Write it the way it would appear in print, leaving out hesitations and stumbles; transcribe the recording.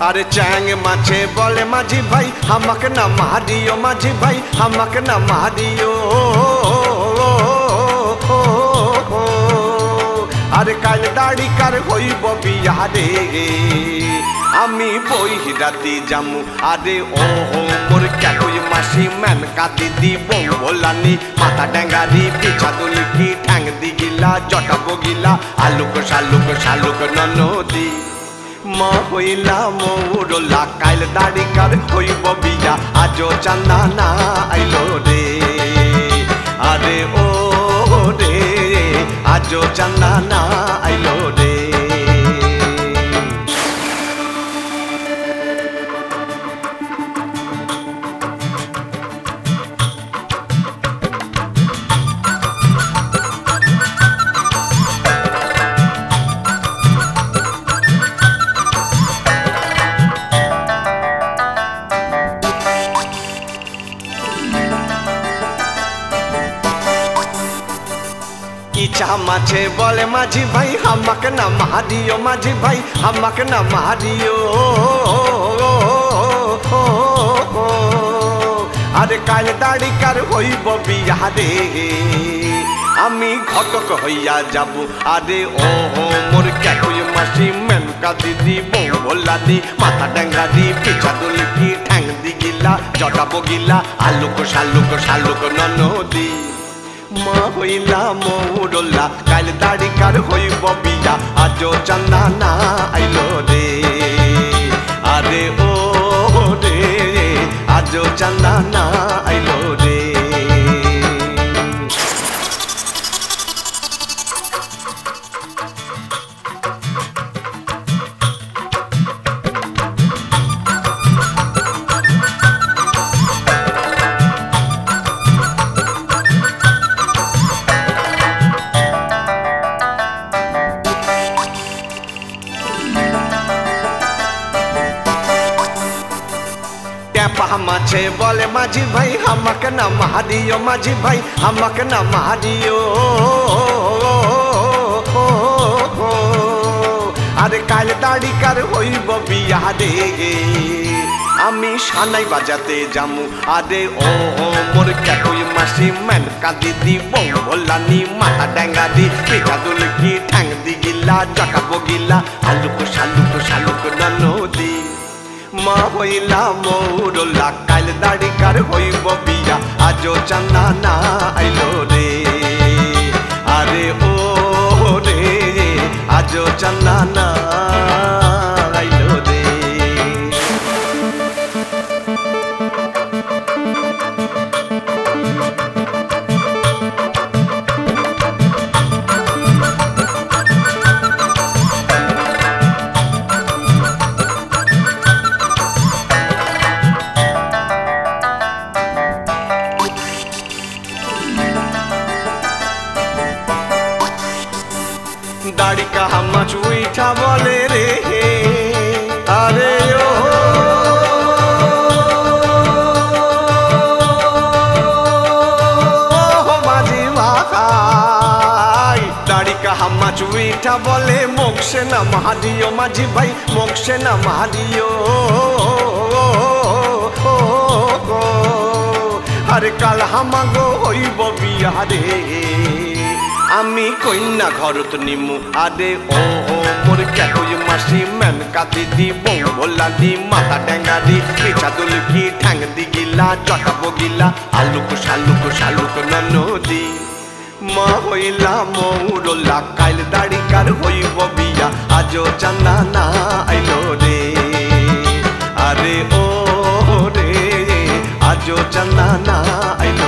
আরে চ্যাং মাছে বলে মাঝি ভাই আমাকে না মারিও মাঝি ভাই আমাকে না মারিও আরে কাল দাড়ি কার হইব বিয়া রে আমি বই রাতি জামু আরে ও মোর ক্যাকুই মাসি ম্যান কাটি দিব বলানি মাথা ড্যাঙ্গারি পিছা দুলকি ঠ্যাং দিগিলা জটা বগিলা আলুক শালুক শালুক ননদি মা হইলা মৌরলা কাইল দাড়ি কার হইব বিয়া আজো চান্দা না আইলো রে আরে ও রে আজো চান্দা না আইলো রে ইচ্ছা মাছে বলে মাঝি ভাই আমাকে না মারিও মাঝি ভাই আমাকে না মারিও আরে কাল দাড়ি কার হইব বিয়া রে আমি ঘটক হইয়া যাব আরে ও মোর ক্যাকুই মাসি মেনকা দিদি বউ বলানি মাথা ড্যাঙ্গারি পিছা দুলকি ঠ্যাং দিগিলা জটা বগিলা আলুক শালুক শালুক ননদি মা হইলা মৌরলা কাল দাড়ি কার হইব বিয়া আজো চান্দা না আইলো রে আরে ও রে আজো চান্দা না আইলো রে মাছে বলে মাঝি ভাই আমাকে না মারিও মাঝি ভাই আমাকে না মারিও আরে কাল দাড়ি কার হইব বিয়া রে আমি সানাই বাজাতে যামু আরে ও মোর ক্যাকুই মাসি মেনকা দিদি বউ বলানি মাথা ড্যাঙ্গারি পিঠা দুলকি ঠ্যাং দিগিলা জটা বগিলা আলুক শালুক শালুক ননদি মা হইলা মৌরলা কাল দাড়ি কার হইব বিয়া আজো চান্দা না আইলো রে আরে ও রে আজো চান্দা না আইলো রে दाढ़ी का हम चुईठा बोले रे अरे ओ माझी भाई दाढ़ी का हम चुईठा बोले मोक्षे न महादियो माझी भाई मोक्षे न महादियो अरे काल हम गो हईब बिया रे আমি কইনা ঘরত নিমু আরে ও মোর ক্যাকুই মাসি মেনকা দিদি বউ বলানি মাথা ড্যাঙ্গারি পিছা দুলকি ঠ্যাং দিগিলা জটা বগিলা আলুক শালুক শালুক ননদি মা হইলা মৌরলা কাইল দাড়ি কার হইব বিয়া আজো চান্দা না আইলো রে আরে ও রে আজো চান্দা না আইলো